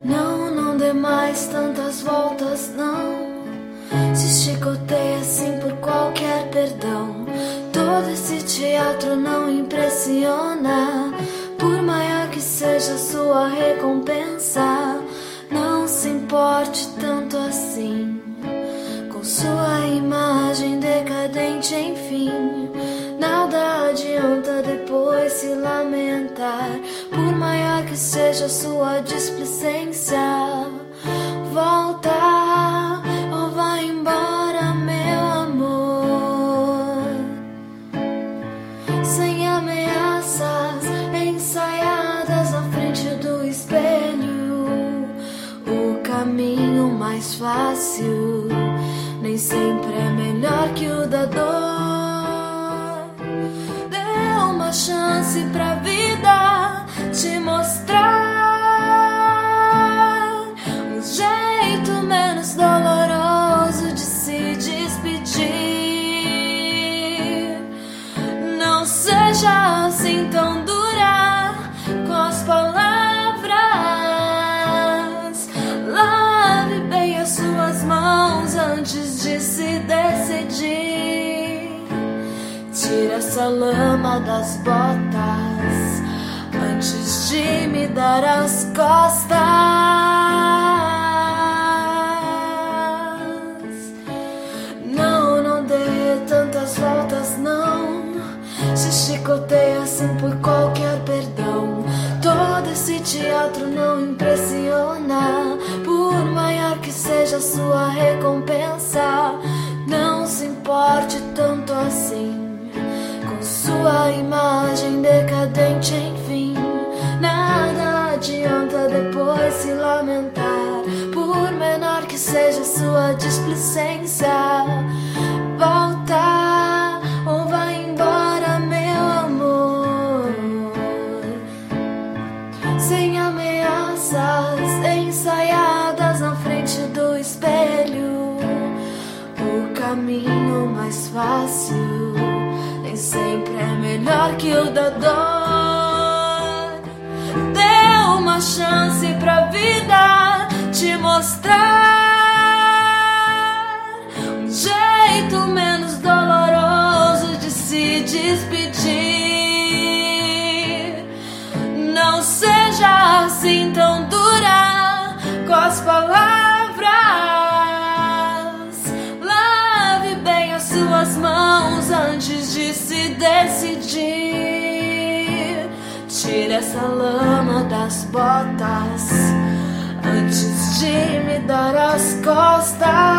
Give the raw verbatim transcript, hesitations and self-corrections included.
Não, não dê mais tantas voltas, não. Se chicoteia assim por qualquer perdão. Todo esse teatro não impressiona. Por maior que seja sua recompensa, não se importe tanto assim com sua imagem decadente, enfim. Nada adianta depois se lamentar. Por maior que seja sua displicência, volta ou vai embora, meu amor. Sem ameaças ensaiadas na frente do espelho. O caminho mais fácil nem sempre é melhor que o da dor. Dê uma chance pra vida te mostrar um jeito menos doloroso de se despedir. Não seja assim tão dura com as palavras. Lave bem as suas mãos antes de se decidir. Tira essa lama das botas antes de me dar as costas. Não, não dê tantas voltas, não. Se chicoteia assim por qualquer perdão. Todo esse teatro não impressiona. Por maior que seja sua recompensa, não se importe tanto assim com sua imagem decadente, enfim. Nada adianta depois se lamentar. Por menor que seja sua displicência, volta ou vai embora, meu amor. Sem ameaças ensaiadas na frente do espelho. O caminho mais fácil nem sempre é melhor que o da dor. Dê uma chance pra vida te mostrar um jeito menos doloroso de se despedir. Não seja assim tão dura com as palavras. Lave bem as suas mãos antes de se decidir. Tire essa lama das botas antes de me dar as costas.